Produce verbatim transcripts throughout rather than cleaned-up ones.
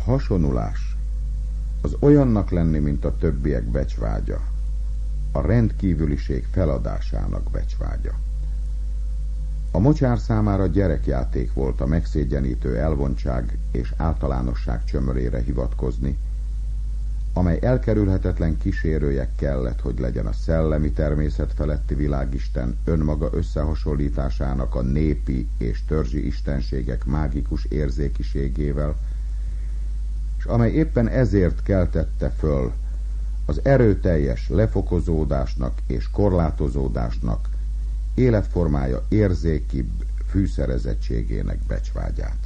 hasonulás az olyannak lenni, mint a többiek becsvágya, a rendkívüliség feladásának becsvágya. A mocsár számára gyerekjáték volt a megszégyenítő elvontság és általánosság csömörére hivatkozni, amely elkerülhetetlen kísérője kellett, hogy legyen a szellemi természet feletti világisten önmaga összehasonlításának a népi és törzsi istenségek mágikus érzékiségével, és amely éppen ezért keltette föl az erőteljes lefokozódásnak és korlátozódásnak életformája érzékibb fűszerezettségének becsvágyát.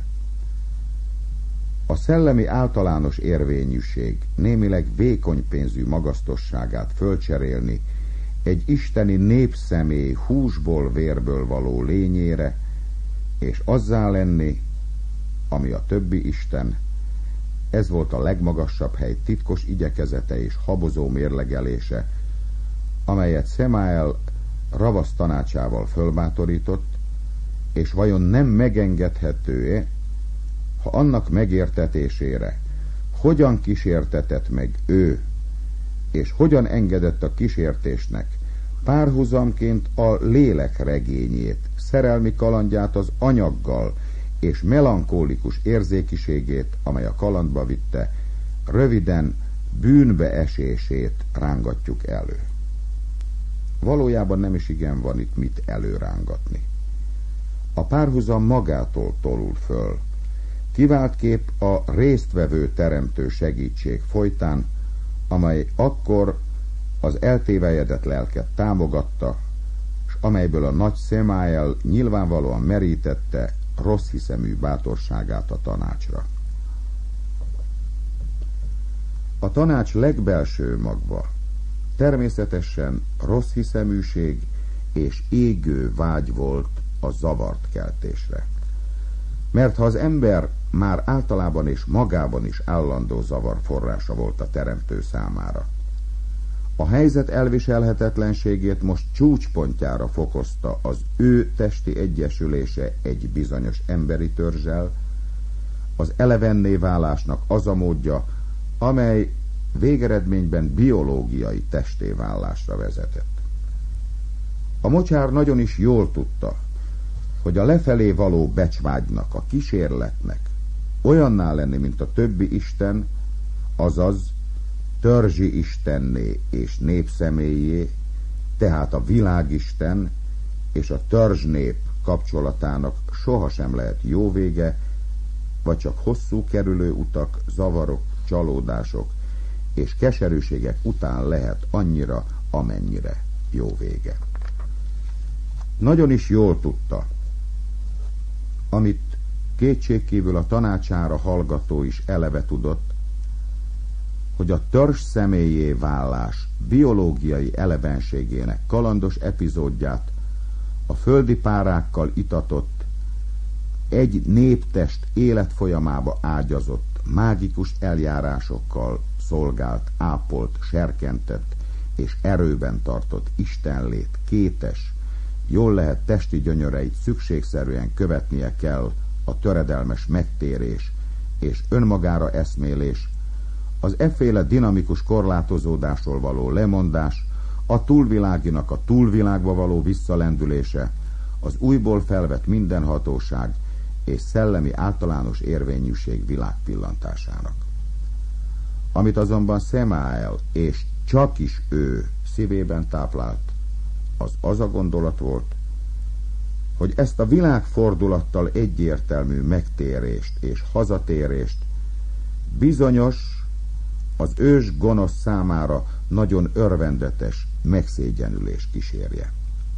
A szellemi általános érvényűség némileg vékony pénzű magasztosságát fölcserélni egy isteni népszemély húsból, vérből való lényére, és azzá lenni, ami a többi isten, ez volt a legmagasabb hely titkos igyekezete és habozó mérlegelése, amelyet Samael ravasz tanácsával fölbátorított, és vajon nem megengedhető-e, ha annak megértetésére hogyan kísértetett meg ő, és hogyan engedett a kísértésnek párhuzamként a lélek regényét, szerelmi kalandját az anyaggal, és melankólikus érzékiségét, amely a kalandba vitte, röviden bűnbeesését rángatjuk elő. Valójában nem is igen van itt mit előrángatni. A párhuzam magától tolul föl, kiváltképp a résztvevő teremtő segítség folytán, amely akkor az eltévejedett lelket támogatta, és amelyből a nagy Samael nyilvánvalóan merítette rossz hiszemű bátorságát a tanácsra. A tanács legbelső magva természetesen rossz hiszeműség és égő vágy volt a zavart keltésre. Mert ha az ember már általában és magában is állandó zavar forrása volt a teremtő számára, a helyzet elviselhetetlenségét most csúcspontjára fokozta az ő testi egyesülése egy bizonyos emberi törzsel, az elevenné válásnak az a módja, amely végeredményben biológiai testéválásra vezetett. A mocsár nagyon is jól tudta, hogy a lefelé való becsvágynak, a kísérletnek olyanná lenni, mint a többi isten, azaz törzsi istenné és népszemélyé, tehát a világisten és a törzsnép kapcsolatának sohasem lehet jó vége, vagy csak hosszú kerülő utak, zavarok, csalódások és keserűségek után lehet annyira, amennyire jó vége. Nagyon is jól tudta, amit kétségkívül a tanácsára hallgató is eleve tudott, hogy a törzs személyé válás biológiai elevenségének kalandos epizódját a földi párákkal itatott, egy néptest életfolyamába ágyazott, mágikus eljárásokkal szolgált, ápolt, serkentett és erőben tartott istenlét kétes, jól lehet testi gyönyöreit szükségszerűen követnie kell a töredelmes megtérés és önmagára eszmélés, az efféle dinamikus korlátozódásról való lemondás, a túlviláginak a túlvilágba való visszalendülése, az újból felvett mindenhatóság és szellemi általános érvényűség világpillantásának. Amit azonban Samael és csak is ő szívében táplált, az az a gondolat volt, hogy ezt a világfordulattal egyértelmű megtérést és hazatérést bizonyos, az ős gonosz számára nagyon örvendetes megszégyenülés kísérje.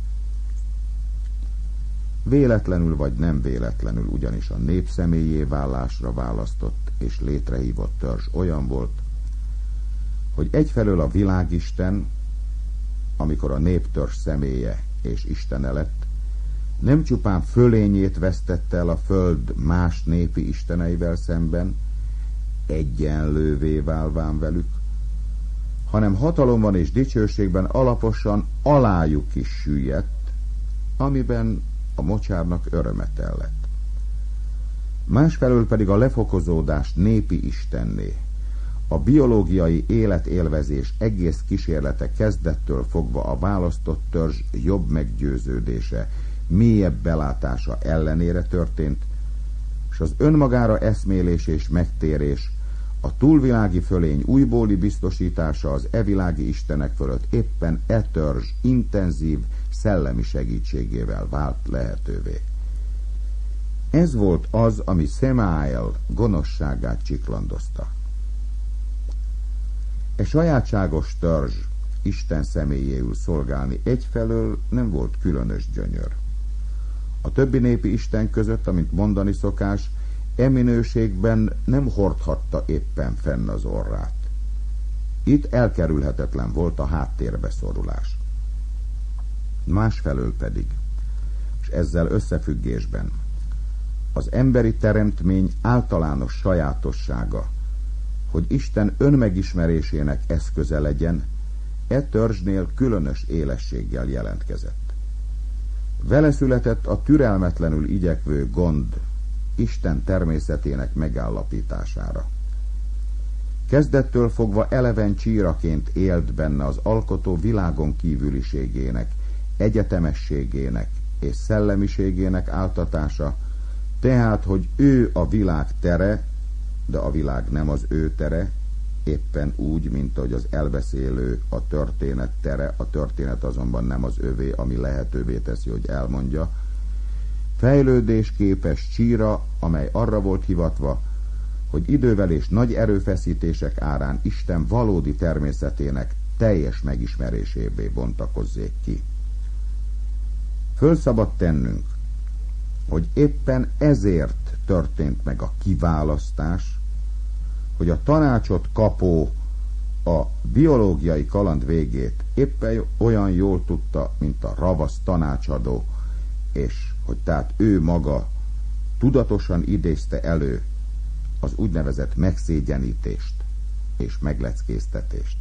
Véletlenül vagy nem véletlenül ugyanis a népszemélyé válásra választott és létrehívott törzs olyan volt, hogy egyfelől a világisten, amikor a néptörzs személye és istene lett, nem csupán fölényét vesztette el a föld más népi isteneivel szemben, egyenlővé válván velük, hanem hatalomban és dicsőségben alaposan alájuk is süllyedt, amiben a mocsárnak öröme tellett. másfelől pedig a lefokozódást népi istenné. A biológiai életélvezés egész kísérlete kezdettől fogva a választott törzs jobb meggyőződése, mélyebb belátása ellenére történt, és az önmagára eszmélés és megtérés, a túlvilági fölény újbóli biztosítása az evilági istenek fölött éppen e törzs intenzív szellemi segítségével vált lehetővé. Ez volt az, ami Samael gonoszságát csiklandozta. E sajátságos törzs Isten személyéül szolgálni egyfelől nem volt különös gyönyör. A többi népi isten között, amint mondani szokás, e minőségben nem hordhatta éppen fenn az orrát. Itt elkerülhetetlen volt a háttérbe szorulás. Másfelől pedig, és ezzel összefüggésben, az emberi teremtmény általános sajátossága, hogy Isten önmegismerésének eszköze legyen, e törzsnél különös élességgel jelentkezett. Vele született a türelmetlenül igyekvő gond Isten természetének megállapítására. Kezdettől fogva eleven csíraként élt benne az alkotó világon kívüliségének, egyetemességének és szellemiségének áltatása, tehát, hogy ő a világ tere, de a világ nem az ő tere, éppen úgy, mint ahogy az elbeszélő a történet tere, a történet azonban nem az övé, ami lehetővé teszi, hogy elmondja. Fejlődésképes csíra, amely arra volt hivatva, hogy idővel és nagy erőfeszítések árán Isten valódi természetének teljes megismerésébé bontakozzék ki. Föl szabad tennünk, hogy éppen ezért történt meg a kiválasztás, hogy a tanácsot kapó a biológiai kaland végét éppen olyan jól tudta, mint a ravasz tanácsadó, és hogy tehát ő maga tudatosan idézte elő az úgynevezett megszégyenítést és megleckéztetést.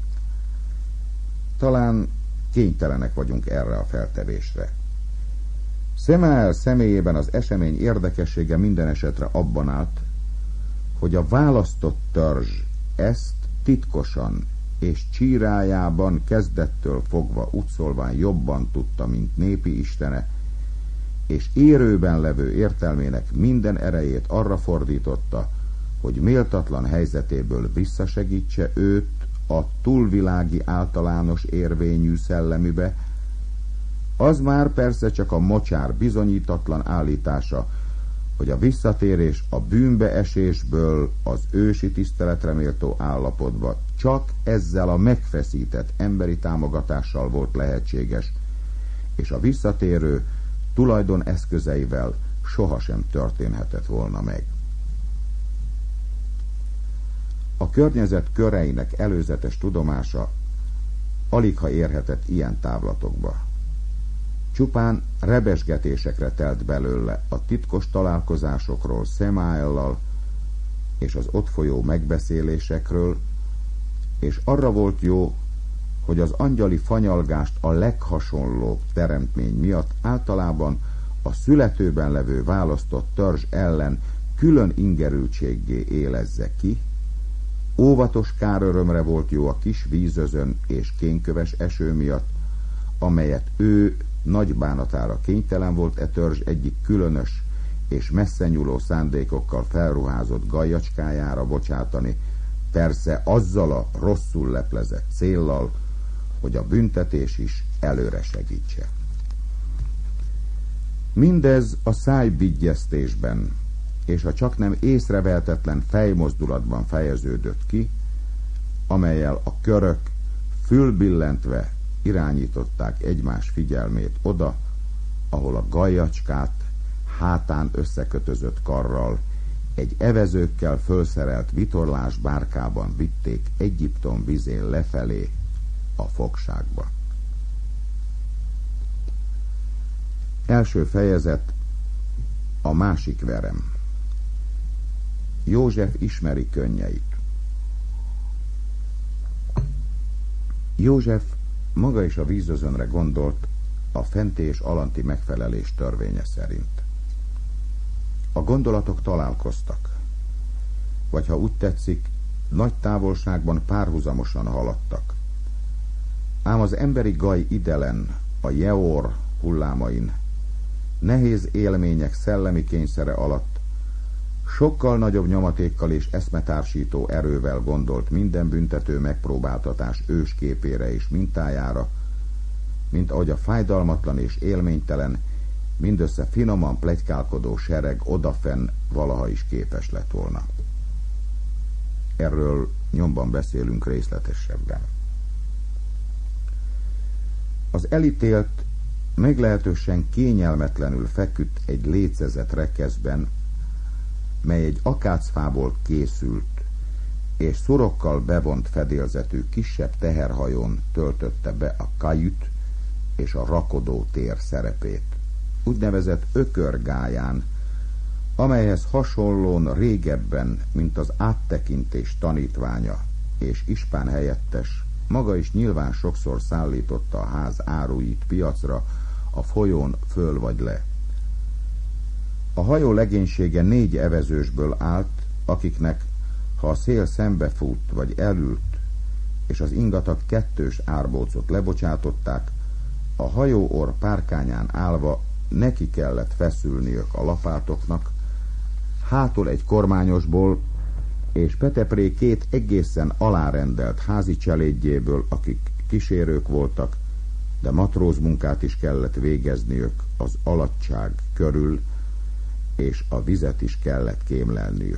Talán kénytelenek vagyunk erre a feltevésre. Samael személyében az esemény érdekessége minden esetre abban állt, hogy a választott törzs ezt titkosan és csírájában kezdettől fogva úgyszólván jobban tudta, mint népi istene, és érőben levő értelmének minden erejét arra fordította, hogy méltatlan helyzetéből visszasegítse őt a túlvilági általános érvényű szellemibe. Az már persze csak a mocsár bizonyítatlan állítása, hogy a visszatérés a bűnbeesésből az ősi tiszteletre méltó állapotba csak ezzel a megfeszített emberi támogatással volt lehetséges, és a visszatérő tulajdon eszközeivel sohasem történhetett volna meg. A környezet köreinek előzetes tudomása aligha érhetett ilyen távlatokba. Csupán rebesgetésekre telt belőle a titkos találkozásokról Samaellal és az ott folyó megbeszélésekről, és arra volt jó, hogy az angyali fanyalgást a leghasonlóbb teremtmény miatt általában a születőben levő választott törzs ellen külön ingerültséggé élezze ki. Óvatos kárörömre volt jó a kis vízözön és kénköves eső miatt, amelyet ő nagy bánatára kénytelen volt e törzs egyik különös és messze nyúló szándékokkal felruházott gajjacskájára bocsátani, persze azzal a rosszul leplezett céllal, hogy a büntetés is előre segítse. Mindez a szájbigyeztésben és a csaknem észrevehetetlen fejmozdulatban fejeződött ki, amellyel a körök fülbillentve irányították egymás figyelmét oda, ahol a gajjacskát hátán összekötözött karral egy evezőkkel fölszerelt vitorlás bárkában vitték Egyiptom vizén lefelé a fogságba. Első fejezet, a másik verem. József ismeri könnyeit. József maga is a vízözönre gondolt a fenti és alanti megfelelés törvénye szerint. A gondolatok találkoztak. Vagy ha úgy tetszik, nagy távolságban párhuzamosan haladtak. Ám az emberi gaj idelen, a Jeor hullámain, nehéz élmények szellemi kényszere alatt, sokkal nagyobb nyomatékkal és eszmetársító erővel gondolt minden büntető megpróbáltatás ősképére és mintájára, mint ahogy a fájdalmatlan és élménytelen, mindössze finoman pletykálkodó sereg odafenn valaha is képes lett volna. Erről nyomban beszélünk részletesebben. Az elítélt meglehetősen kényelmetlenül feküdt egy lécezett rekeszben, mely egy akácfából készült, és szorokkal bevont fedélzetű kisebb teherhajón töltötte be a kajüt és a rakodó tér szerepét, úgynevezett ökörgályán, amelyhez hasonlón régebben, mint az áttekintés tanítványa és ispán helyettes, maga is nyilván sokszor szállította a ház áruit piacra, a folyón föl vagy le. A hajó legénysége négy evezősből állt, akiknek, ha a szél szembefut vagy elült, és az ingatag kettős árbócot lebocsátották, a hajóorr párkányán állva neki kellett feszülniük a lapátoknak, hátul egy kormányosból, és Petepré két egészen alárendelt házi cselédjéből, akik kísérők voltak, de matrózmunkát is kellett végezniük az alatság körül, és a vizet is kellett kémlelniük.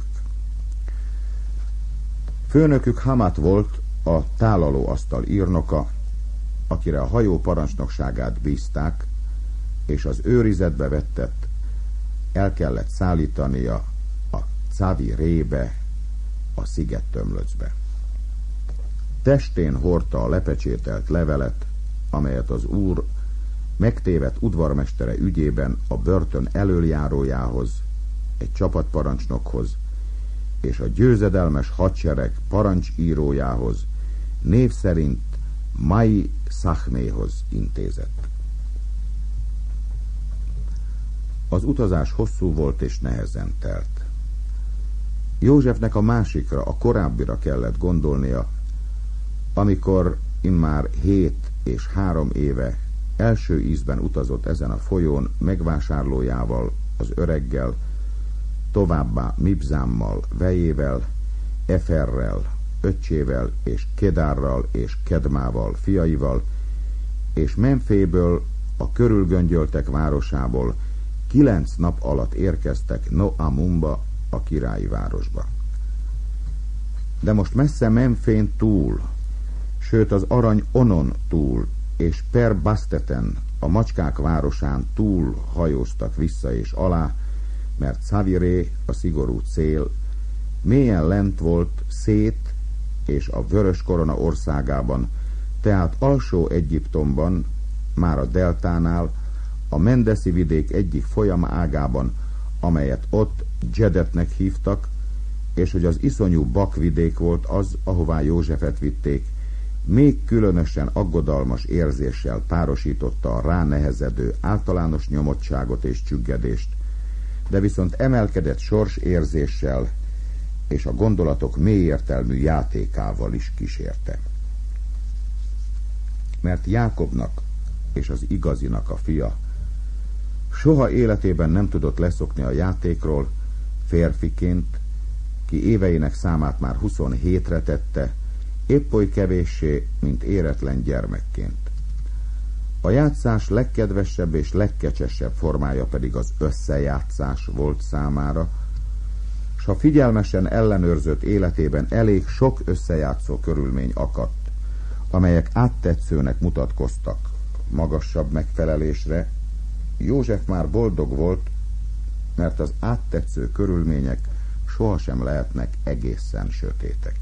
Főnökük Hamat volt, a tálalóasztal írnoka, akire a hajó parancsnokságát bízták, és az őrizetbe vettett el kellett szállítania a Cavi rébe, a szigettömlöcbe. Testén hordta a lepecsételt levelet, amelyet az úr megtévedt udvarmestere ügyében a börtön elöljárójához, egy csapatparancsnokhoz és a győzedelmes hadsereg parancsírójához, név szerint Mai Szachméhoz intézett. Az utazás hosszú volt és nehezen telt. Józsefnek a másikra, a korábbira kellett gondolnia, amikor immár hét és három éve első ízben utazott ezen a folyón megvásárlójával, az öreggel, továbbá Mibzámmal, vejével, Eferrel, öccsével és Kedárral és Kedmával, fiaival, és Memféből, a körülgöngyöltek városából kilenc nap alatt érkeztek Noamumba, a királyi városba. De most messze Memfén túl, sőt az arany Onon túl, és Per Basteten, a macskák városán túl hajóztak vissza és alá, mert Szaviré, a szigorú cél, mélyen lent volt Szét és a Vörös Korona országában, tehát alsó Egyiptomban, már a deltánál, a Mendeszi vidék egyik folyama ágában, amelyet ott Dzsedetnek hívtak, és hogy az iszonyú Bakvidék volt az, ahová Józsefet vitték, még különösen aggodalmas érzéssel párosította a ránehezedő általános nyomottságot és csüggedést, de viszont emelkedett sors érzéssel és a gondolatok mélyértelmű játékával is kísérte. Mert Jákobnak és az igazinak a fia soha életében nem tudott leszokni a játékról, férfiként, ki éveinek számát már huszonhétre tette, épp oly kevéssé, mint éretlen gyermekként. A játszás legkedvesebb és legkecsesebb formája pedig az összejátszás volt számára, s ha figyelmesen ellenőrzött életében elég sok összejátszó körülmény akadt, amelyek áttetszőnek mutatkoztak magasabb megfelelésre, József már boldog volt, mert az áttetsző körülmények sohasem lehetnek egészen sötétek.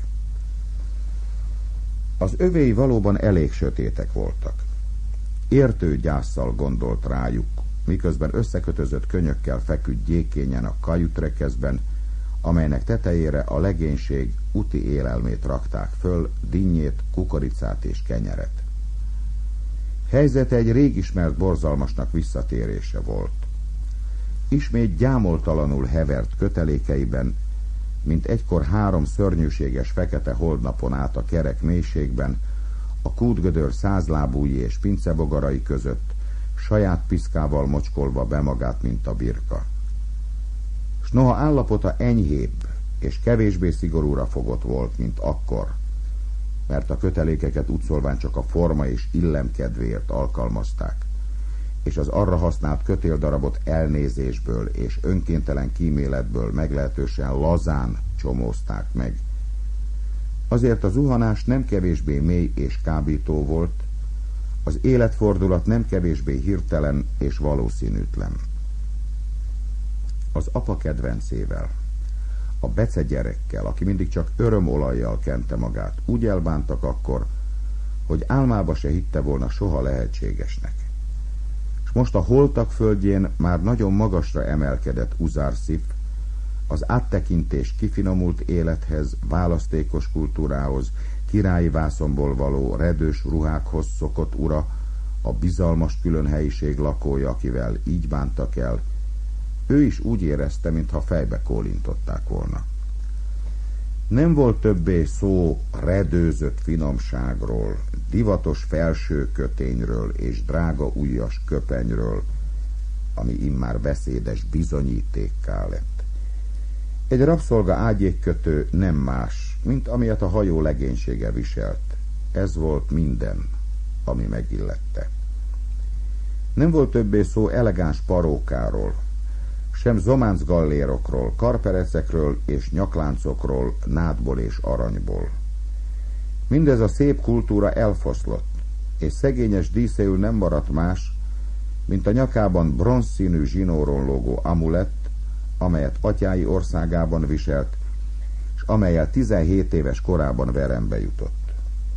Az övéi valóban elég sötétek voltak. Értő gyásszal gondolt rájuk, miközben összekötözött könyökkel feküdt gyékényen a kajütrekeszben, amelynek tetejére a legénység úti élelmét rakták föl, dinnyét, kukoricát és kenyeret. Helyzete egy rég ismert borzalmasnak visszatérése volt. ismét gyámoltalanul hevert kötelékeiben, mint egykor három szörnyűséges fekete holdnapon át a kerek mélységben, a kútgödör százlábúji és pincebogarai között, saját piszkával mocskolva be magát, mint a birka. S noha állapota enyhébb és kevésbé szigorúra fogott volt, mint akkor, mert a kötelékeket úgyszólván csak a forma és illem kedvéért alkalmazták, és az arra használt kötéldarabot elnézésből és önkéntelen kíméletből meglehetősen lazán csomózták meg. Azért a zuhanás nem kevésbé mély és kábító volt, az életfordulat nem kevésbé hirtelen és valószínűtlen. Az apa kedvencével, a bece gyerekkel, aki mindig csak örömolajjal kente magát, úgy elbántak akkor, hogy álmába se hitte volna soha lehetségesnek. És most a holtak földjén már nagyon magasra emelkedett Uzarsif, az áttekintés kifinomult élethez, választékos kultúrához, királyi vászonból való redős ruhákhoz szokott ura, a bizalmas különhelyiség lakója, akivel így bántak el. Ő is úgy érezte, mintha fejbe kólintották volna. Nem volt többé szó redőzött finomságról, divatos felső kötényről és drága ujjas köpenyről, ami immár beszédes bizonyítékká lett. Egy rabszolga ágyékkötő nem más, mint amilyet a hajó legénysége viselt. Ez volt minden, ami megillette. Nem volt többé szó elegáns parókáról, sem zománc gallérokról, karperecekről és nyakláncokról, nádból és aranyból. Mindez a szép kultúra elfoszlott, és szegényes díszéül nem maradt más, mint a nyakában bronzszínű zsinóron lógó amulett, amelyet atyái országában viselt, és amellyel tizenhét éves korában verembe jutott.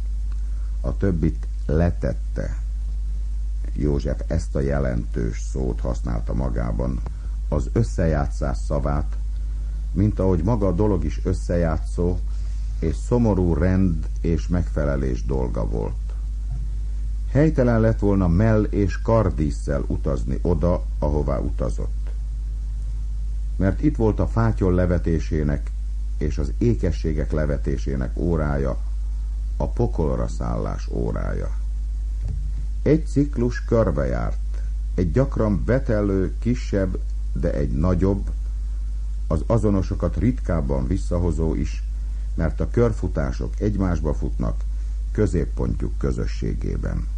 A többit letette. József ezt a jelentős szót használta magában, az összejátszás szavát, mint ahogy maga a dolog is összejátszó, és szomorú rend és megfelelés dolga volt. Helytelen lett volna mell és kardísszel utazni oda, ahová utazott. Mert itt volt a fátyol levetésének és az ékességek levetésének órája, a pokolra szállás órája. Egy ciklus körbejárt, egy gyakran betellő, kisebb, de egy nagyobb, az azonosokat ritkábban visszahozó is, mert a körfutások egymásba futnak középpontjuk közösségében.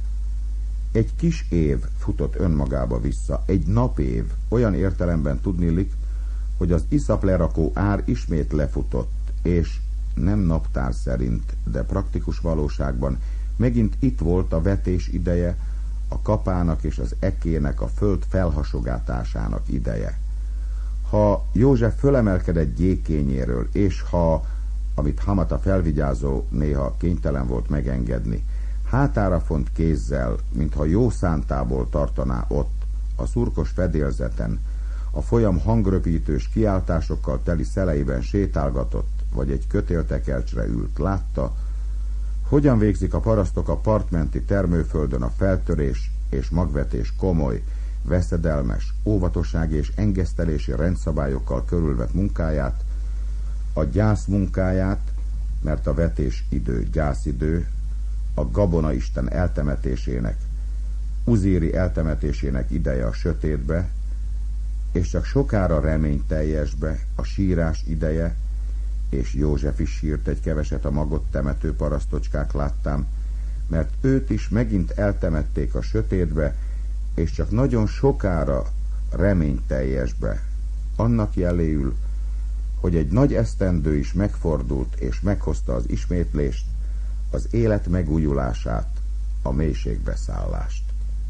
Egy kis év futott önmagába vissza, egy napév, olyan értelemben tudniillik, hogy az iszaplerakó ár ismét lefutott, és nem naptár szerint, de praktikus valóságban megint itt volt a vetés ideje, a kapának és az ekének a föld felhasogátásának ideje. Ha József fölemelkedett gyékényéről, és ha, amit Hamata felvigyázó néha kénytelen volt megengedni, hátára font kézzel, mintha jó szántából tartaná ott, a szurkos fedélzeten, a folyam hangröpítős kiáltásokkal teli szeleiben sétálgatott, vagy egy kötéltekercsre ült, látta, hogyan végzik a parasztok a partmenti termőföldön a feltörés és magvetés komoly, veszedelmes, óvatossági és engesztelési rendszabályokkal körülvett munkáját, a gyász munkáját, mert a vetés idő gyászidő, a gabonaisten eltemetésének, Uzíri eltemetésének ideje a sötétbe, és csak sokára reményteljesbe a sírás ideje, és József is sírt egy keveset a magot temető parasztocskák láttám, mert őt is megint eltemették a sötétbe, és csak nagyon sokára reményteljesbe, annak jeléül, hogy egy nagy esztendő is megfordult és meghozta az ismétlést, az élet megújulását, a mélységbe szállást.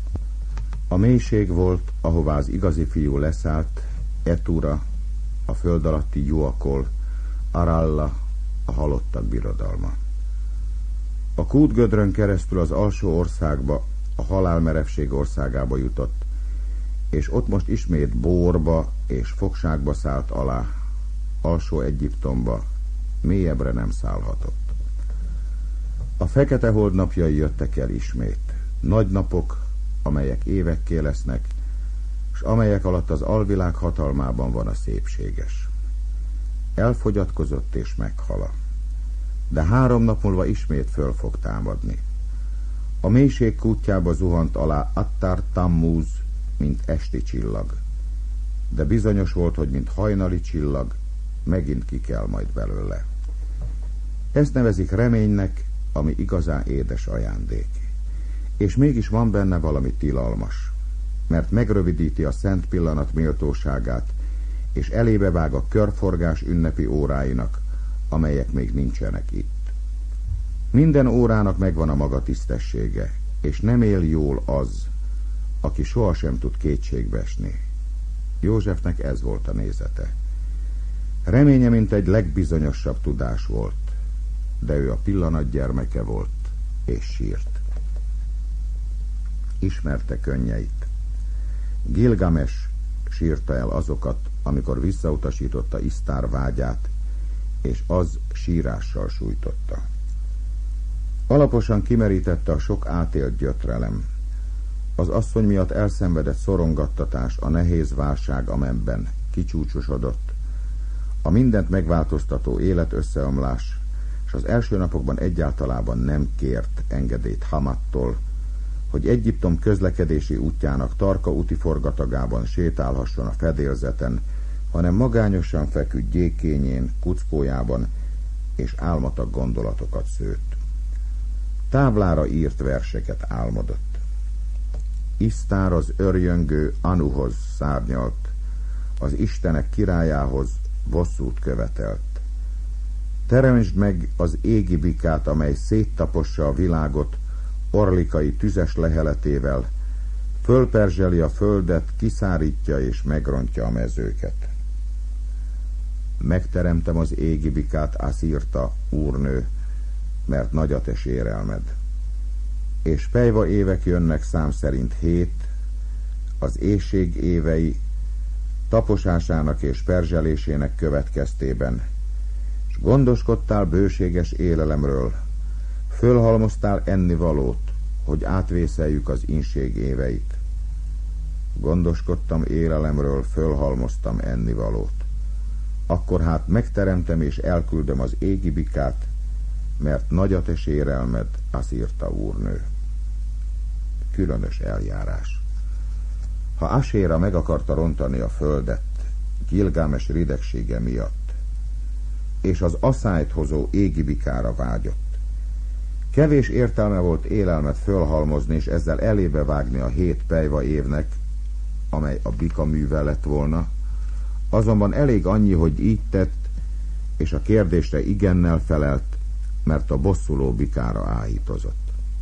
A mélység volt, ahová az igazi fiú leszállt, Etúra, a föld alatti Juakol, Aralla, a halottak birodalma. A kútgödrön keresztül az alsó országba, a halálmerevség országába jutott, és ott most ismét bórba és fogságba szállt alá, alsó Egyiptomba, mélyebbre nem szállhatott. A fekete hold napjai jöttek el ismét, nagy napok, amelyek évekké lesznek, s amelyek alatt az alvilág hatalmában van a szépséges. Elfogyatkozott és meghala, de három nap múlva ismét föl fog támadni. A mélység kútjába zuhant alá Attar Tammuz, mint esti csillag, de bizonyos volt, hogy mint hajnali csillag, megint ki kell majd belőle. Ezt nevezik reménynek, ami igazán édes ajándék. És mégis van benne valami tilalmas, mert megrövidíti a szent pillanat méltóságát, és elébe vág a körforgás ünnepi óráinak, amelyek még nincsenek itt. Minden órának megvan a maga tisztessége, és nem él jól az, aki sohasem tud kétségbe esni. Józsefnek ez volt a nézete. Reménye, mint egy legbizonyosabb tudás volt, de ő a pillanat gyermeke volt, és sírt. Ismerte könnyeit. Gilgames sírta el azokat, amikor visszautasította Isztár vágyát, és az sírással sújtotta. Alaposan kimerítette a sok átélt gyötrelem, az asszony miatt elszenvedett szorongattatás, a nehéz válság, amelyben kicsúcsosodott, a mindent megváltoztató élet összeomlás, és az első napokban egyáltalában nem kért engedélyt Hamattól, hogy Egyiptom közlekedési útjának tarka úti forgatagában sétálhasson a fedélzeten, hanem magányosan feküdt gyékényén, kuckójában, és álmatag gondolatokat szőtt. Táblára írt verseket álmodott. Isztár az örjöngő Anuhoz szárnyalt, az istenek királyához bosszút követelt. Teremtsd meg az égi bikát, amely széttapossa a világot orlikai tüzes leheletével, fölperzseli a földet, kiszárítja és megrontja a mezőket. Megteremtem az égi bikát, Asszírta, úrnő, mert nagy a te sérelmed. És pejva évek jönnek szám szerint hét, az éhség évei taposásának és perzselésének következtében, s gondoskodtál bőséges élelemről, fölhalmoztál ennivalót, hogy átvészeljük az inség éveit. Gondoskodtam élelemről, fölhalmoztam ennivalót. Akkor hát megteremtem és elküldöm az égi bikát, mert nagy a te sérelmed, Asszírta úrnő. Különös eljárás. Ha Aséra meg akarta rontani a földet, Gilgames ridegsége miatt, és az aszályt hozó égi bikára vágyott, kevés értelme volt élelmet fölhalmozni, és ezzel elébe vágni a hét pejva évnek, amely a bika műve lett volna, azonban elég annyi, hogy így tett, és a kérdésre igennel felelt, mert a bosszuló bikára áhítozott.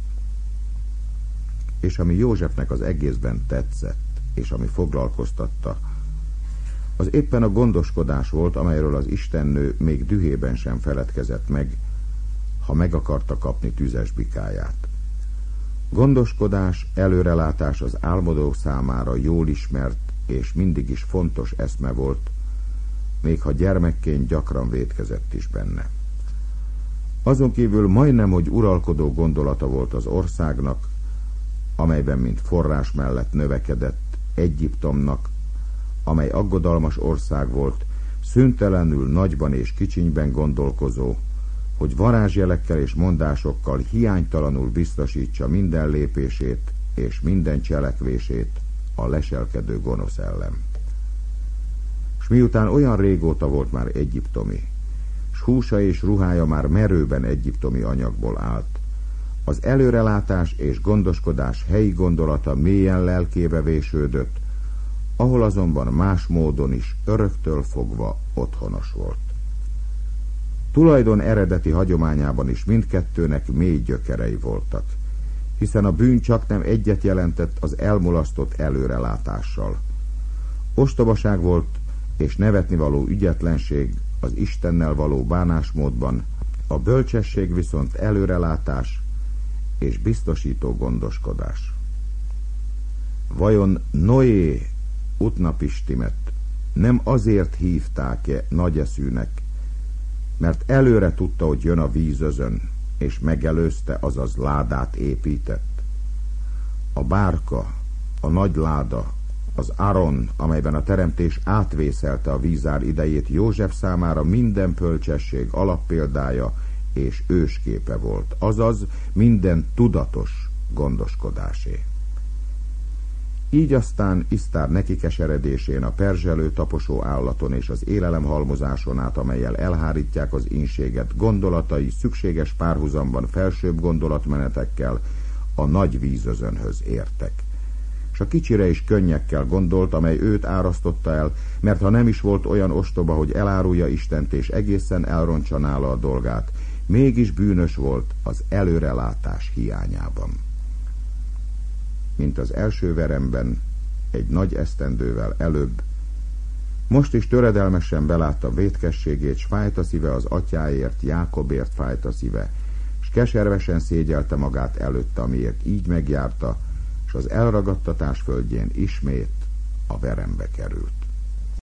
És ami Józsefnek az egészben tetszett, és ami foglalkoztatta, az éppen a gondoskodás volt, amelyről az istennő még dühében sem feledkezett meg, ha meg akarta kapni tüzes bikáját. Gondoskodás, előrelátás az álmodók számára jól ismert és mindig is fontos eszme volt, még ha gyermekként gyakran vétkezett is benne. Azon kívül majdnem, hogy uralkodó gondolata volt az országnak, amelyben mint forrás mellett növekedett, Egyiptomnak, amely aggodalmas ország volt, szüntelenül nagyban és kicsinyben gondolkozó, hogy varázsjelekkel és mondásokkal hiánytalanul biztosítsa minden lépését és minden cselekvését a leselkedő gonosz ellen. S miután olyan régóta volt már egyiptomi, s húsa és ruhája már merőben egyiptomi anyagból állt, az előrelátás és gondoskodás helyi gondolata mélyen lelkébe vésődött, ahol azonban más módon is öröktől fogva otthonos volt. Tulajdon eredeti hagyományában is mindkettőnek mély gyökerei voltak, hiszen a bűn csak nem egyet jelentett az elmulasztott előrelátással. Ostobaság volt és nevetnivaló ügyetlenség az Istennel való bánásmódban, a bölcsesség viszont előrelátás és biztosító gondoskodás. Vajon Noé Utnapistimet nem azért hívták-e nagyeszűnek, mert előre tudta, hogy jön a vízözön, és megelőzte, azaz ládát épített? A bárka, a nagy láda, Az Aron, amelyben a teremtés átvészelte a vízár idejét, József számára minden bölcsesség alappéldája és ősképe volt, azaz minden tudatos gondoskodásé. Így aztán Isztár nekikeseredésén, a perzselő taposó állaton és az élelem halmozáson át, amellyel elhárítják az ínséget, gondolatai szükséges párhuzamban felsőbb gondolatmenetekkel a nagy vízözönhöz értek. S a kicsire is könnyekkel gondolt, amely őt árasztotta el, mert ha nem is volt olyan ostoba, hogy elárulja Istent és egészen elrontsa nála a dolgát, mégis bűnös volt az előrelátás hiányában. Mint az első veremben, egy nagy esztendővel előbb, most is töredelmesen belátta vétkességét, s fájt a szíve az atyáért, Jákobért fájt a szíve, s keservesen szégyelte magát előtte, amiért így megjárta, s az elragadtatás földjén ismét a verembe került.